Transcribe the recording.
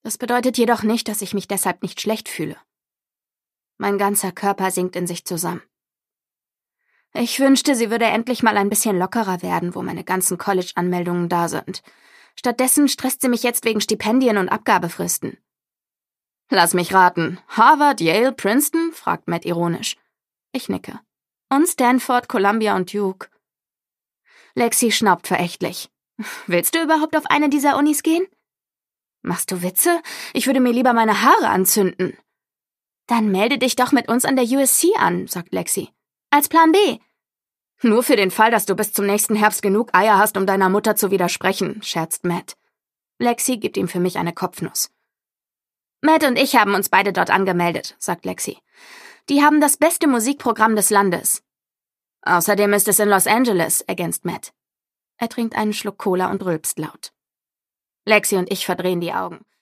Das bedeutet jedoch nicht, dass ich mich deshalb nicht schlecht fühle. Mein ganzer Körper sinkt in sich zusammen. Ich wünschte, sie würde endlich mal ein bisschen lockerer werden, wo meine ganzen College-Anmeldungen da sind. Stattdessen stresst sie mich jetzt wegen Stipendien und Abgabefristen. »Lass mich raten. Harvard, Yale, Princeton?« fragt Matt ironisch. Ich nicke. »Und Stanford, Columbia und Duke.« Lexi schnaubt verächtlich. »Willst du überhaupt auf eine dieser Unis gehen?« »Machst du Witze? Ich würde mir lieber meine Haare anzünden.« »Dann melde dich doch mit uns an der USC an«, sagt Lexi. »Als Plan B.« »Nur für den Fall, dass du bis zum nächsten Herbst genug Eier hast, um deiner Mutter zu widersprechen«, scherzt Matt. Lexi gibt ihm für mich eine Kopfnuss. »Matt und ich haben uns beide dort angemeldet«, sagt Lexi. »Die haben das beste Musikprogramm des Landes.« »Außerdem ist es in Los Angeles«, ergänzt Matt. Er trinkt einen Schluck Cola und rülpst laut. Lexi und ich verdrehen die Augen.